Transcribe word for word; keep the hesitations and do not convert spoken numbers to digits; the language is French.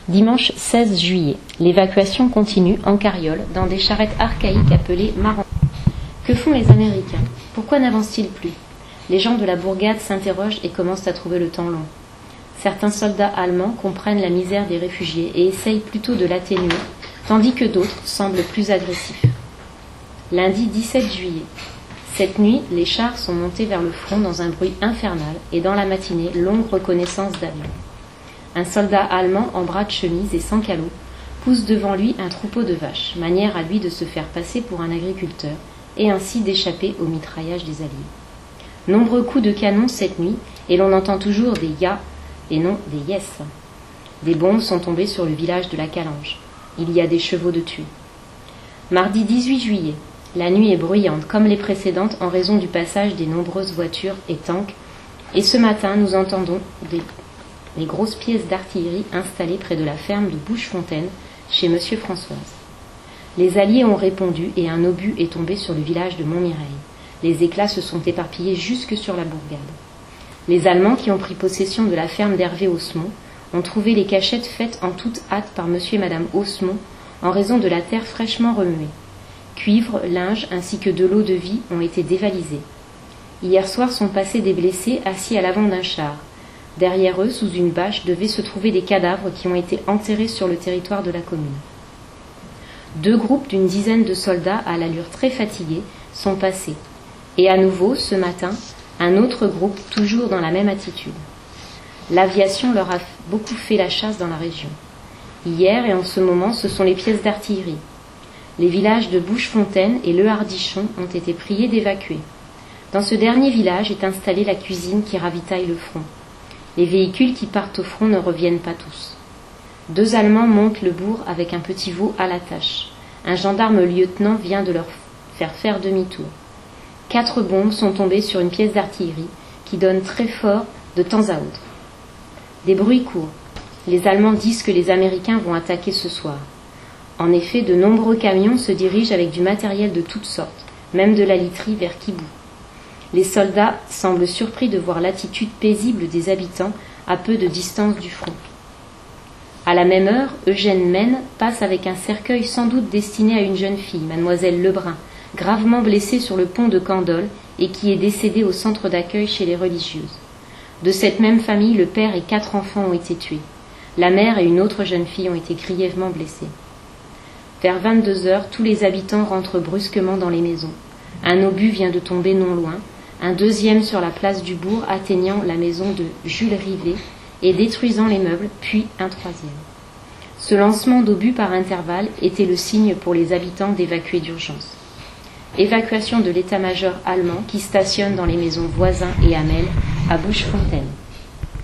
Dimanche seize juillet. L'évacuation continue en carriole dans des charrettes archaïques appelées marans. Que font les Américains? Pourquoi n'avancent-ils plus? Les gens de la bourgade s'interrogent et commencent à trouver le temps long. Certains soldats allemands comprennent la misère des réfugiés et essayent plutôt de l'atténuer, tandis que d'autres semblent plus agressifs. Lundi dix-sept juillet. Cette nuit, les chars sont montés vers le front dans un bruit infernal et dans la matinée, longue reconnaissance d'avions. Un soldat allemand en bras de chemise et sans calot pousse devant lui un troupeau de vaches, manière à lui de se faire passer pour un agriculteur et ainsi d'échapper au mitraillage des Alliés. Nombreux coups de canon cette nuit et l'on entend toujours des « ya » et non des « yes ». Des bombes sont tombées sur le village de la Calange. Il y a des chevaux de tués. Mardi dix-huit juillet. La nuit est bruyante comme les précédentes en raison du passage des nombreuses voitures et tanks et ce matin nous entendons des les grosses pièces d'artillerie installées près de la ferme de Bouchefontaine, chez Monsieur Françoise. Les Alliés ont répondu et un obus est tombé sur le village de Montmireil. Les éclats se sont éparpillés jusque sur la bourgade. Les Allemands qui ont pris possession de la ferme d'Hervé Osmond ont trouvé les cachettes faites en toute hâte par Monsieur et Madame Osmond en raison de la terre fraîchement remuée. Cuivre, linge ainsi que de l'eau de vie ont été dévalisés. Hier soir sont passés des blessés assis à l'avant d'un char. Derrière eux, sous une bâche, devaient se trouver des cadavres qui ont été enterrés sur le territoire de la commune. Deux groupes d'une dizaine de soldats à l'allure très fatiguée sont passés. Et à nouveau, ce matin, un autre groupe, toujours dans la même attitude. L'aviation leur a beaucoup fait la chasse dans la région. Hier et en ce moment, ce sont les pièces d'artillerie. Les villages de Bouchefontaine et Le Hardichon ont été priés d'évacuer. Dans ce dernier village est installée la cuisine qui ravitaille le front. Les véhicules qui partent au front ne reviennent pas tous. Deux Allemands montent le bourg avec un petit veau à la tâche. Un gendarme lieutenant vient de leur faire faire demi-tour. Quatre bombes sont tombées sur une pièce d'artillerie qui donne très fort de temps à autre. Des bruits courent. Les Allemands disent que les Américains vont attaquer ce soir. En effet, de nombreux camions se dirigent avec du matériel de toutes sortes, même de la literie vers Kibou. Les soldats semblent surpris de voir l'attitude paisible des habitants à peu de distance du front. À la même heure, Eugène Maine passe avec un cercueil sans doute destiné à une jeune fille, mademoiselle Lebrun, gravement blessée sur le pont de Candolle et qui est décédée au centre d'accueil chez les religieuses. De cette même famille, le père et quatre enfants ont été tués. La mère et une autre jeune fille ont été grièvement blessées. Vers vingt-deux heures, tous les habitants rentrent brusquement dans les maisons. Un obus vient de tomber non loin, un deuxième sur la place du bourg atteignant la maison de Jules Rivet et détruisant les meubles, puis un troisième. Ce lancement d'obus par intervalle était le signe pour les habitants d'évacuer d'urgence. Évacuation de l'état-major allemand qui stationne dans les maisons Voisin et Hamel à Bouchefontaine.